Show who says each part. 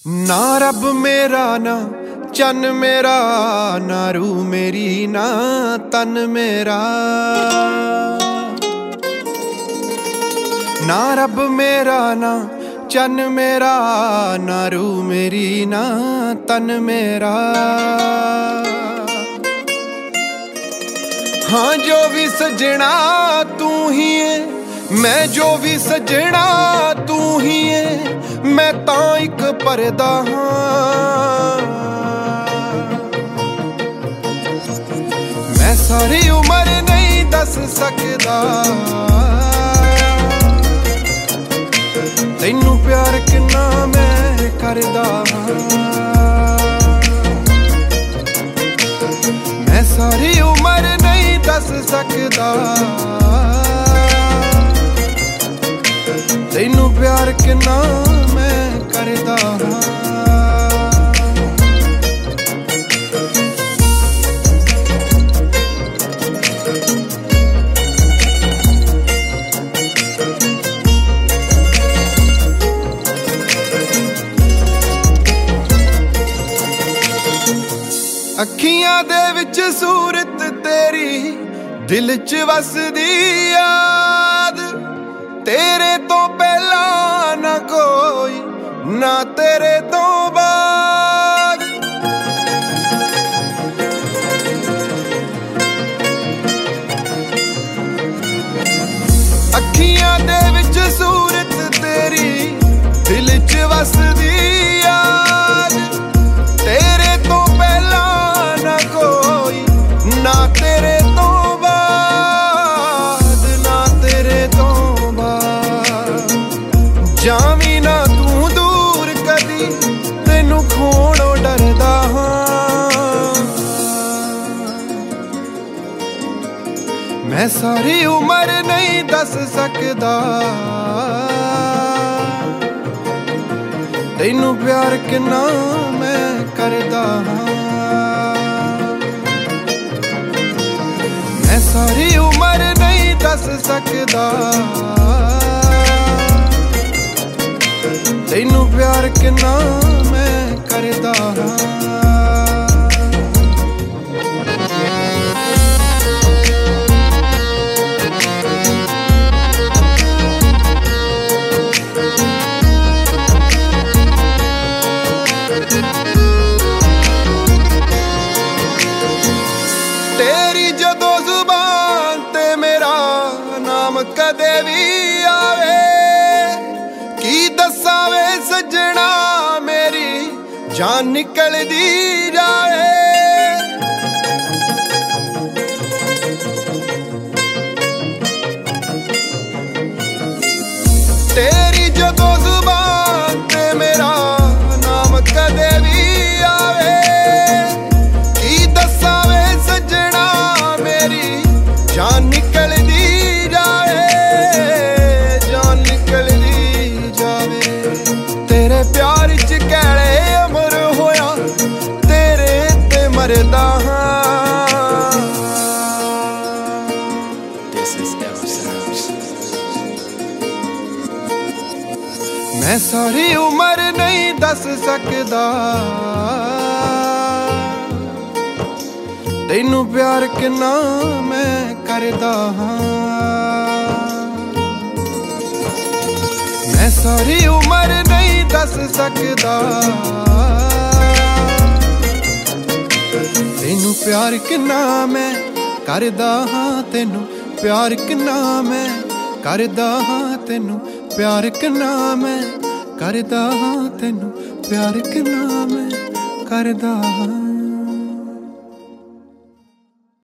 Speaker 1: ना रब मेरा ना चन मेरा, ना रूह मेरी ना तन मेरा। ना रब मेरा ना चन मेरा, ना रूह मेरी ना तन मेरा। हाँ जो भी सजना तू ही है, मैं जो भी सजना तू ही है, मैं तां इक परदा हां। मैं सारी उम्र नहीं दस सकदा तैनू प्यार किन्ना मैं करदा हां। मैं सारी उम्र नहीं दस सकदा तैनू प्यार किन्ना मैं करदा हां। अखियां दे विच सूरत तेरी, दिल च वसदी याद, तेरे तो पहला ना कोई ना तेरे तो बाद। अखियां दे विच सूरत तेरी, दिल च वसदी याद, तेरे तो पहला ना कोई ना तेरे तो बाद, ना तेरे तो बाद। जावी ना तू दूर कदी तैनू खोणों डरदा हां। मैं सारी उम्र नहीं दस सकदा तैनू प्यार किन्ना मैं करदा हां। मैं सारी उम्र नहीं दस सकदा तैनू प्यार किन्ना मैं करदा हां। तेरी जदों जुबान ते मेरा नाम कदे भी आवे, की दस्सां वे सजना मेरी जान निकलदी जावे। तेरी जदों जुबान ते मेरा नाम कदे भी आवे, की दस्सां वे सजना मेरी जान निकलदी जावे, जान निकलदी जावे। तेरे प्यार च कैले अमर होया, तेरे ते मरदा हां। मैं सारी उम्र नहीं दस सकदा तैनू प्यार किन्ना मैं करदा हां। मैं सारी उम्र नहीं दस सकदा तैनू प्यार किन्ना मैं करदा हां। तैनू प्यार किन्ना मैं करदा हां, तैनू प्यार किन्ना मैं करदा हां, तैनू प्यार किन्ना मैं करदा हां।